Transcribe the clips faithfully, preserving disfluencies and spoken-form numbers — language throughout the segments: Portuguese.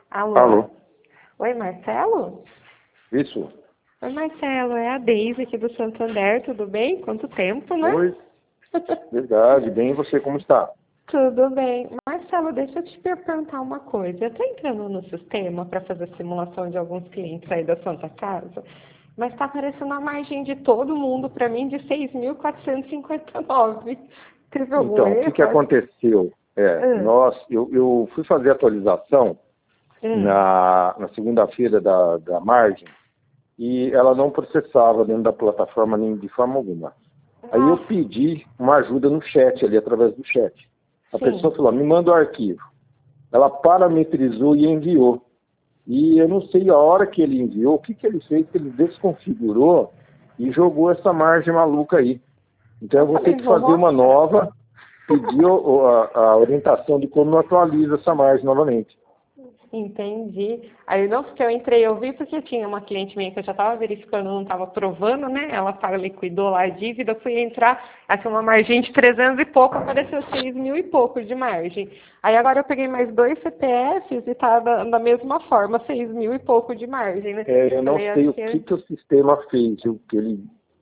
Alô? Alô? Oi, Marcelo? Isso. Oi, Marcelo, é a Deise aqui do Santander, tudo bem? Quanto tempo, né? Oi. Verdade. Bem, e você como está? Tudo bem. Marcelo, deixa eu te perguntar uma coisa. Eu estou entrando no sistema para fazer simulação de alguns clientes aí da Santa Casa, mas está aparecendo a margem de todo mundo para mim de seis mil quatrocentos e cinquenta e nove. Teve algum Então, o que, erro? que aconteceu? É, Ah, nós, eu, eu fui fazer a atualização ah, na, na segunda-feira da, da margem e ela não processava dentro da plataforma nem de forma alguma. Aí eu Nossa, pedi uma ajuda no chat, ali através do chat. A pessoa sim. falou, me manda o arquivo. Ela parametrizou e enviou. E eu não sei a hora que ele enviou, o que, que ele fez, que ele desconfigurou e jogou essa margem maluca aí. Então eu Eu vou ter falei, que vou fazer uma mostrar. nova, pedir o- a, a orientação de como eu atualizo essa margem novamente. Entendi. Aí não, porque eu entrei, eu vi porque tinha uma cliente minha que eu já estava verificando, não estava provando, né? Ela para liquidou lá a dívida, eu fui entrar, aqui uma margem de trezentos e pouco, apareceu seis mil e pouco de margem. Aí agora eu peguei mais dois C P Fs e tá da, da mesma forma, seis mil e pouco de margem, né? É, eu não Falei, sei acho o que que, é- que o sistema fez, o que ele,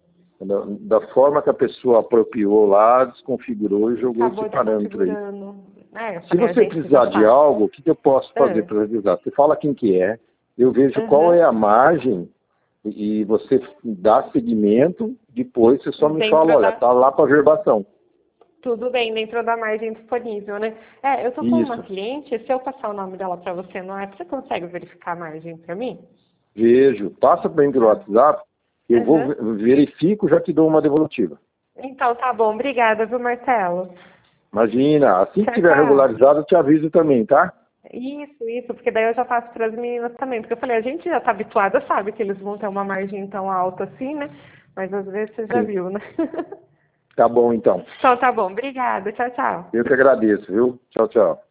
da, da forma que a pessoa apropriou lá, desconfigurou e jogou esse acabou parâmetro aí. desconfigurando. É, eu Se falei, a você gente que já precisar de sabe. algo, o que, que eu posso fazer Ah, para revisar? Você fala quem que é, eu vejo qual aham. é a margem e você dá seguimento, depois você só me fala, Dentro olha, da. tá lá para verbação. Tudo bem, dentro da margem disponível, né? É, eu tô com uma Isso. cliente, se eu passar o nome dela para você no app, você consegue verificar a margem para mim? Vejo. Passa para mim pelo Tá. WhatsApp, eu vou, Aham. ve- verifico, já te dou uma devolutiva. Então tá bom, obrigada, viu, Marcelo? Imagina, assim que Tchau, tiver tchau. regularizado, eu te aviso também, tá? Isso, isso, porque daí eu já passo para as meninas também, porque eu falei, a gente já tá habituada, sabe que eles vão ter uma margem tão alta assim, né? Mas às vezes você já Sim. viu, né? Tá bom, então. Então tá bom, obrigada, tchau, tchau. Eu que agradeço, viu? Tchau, tchau.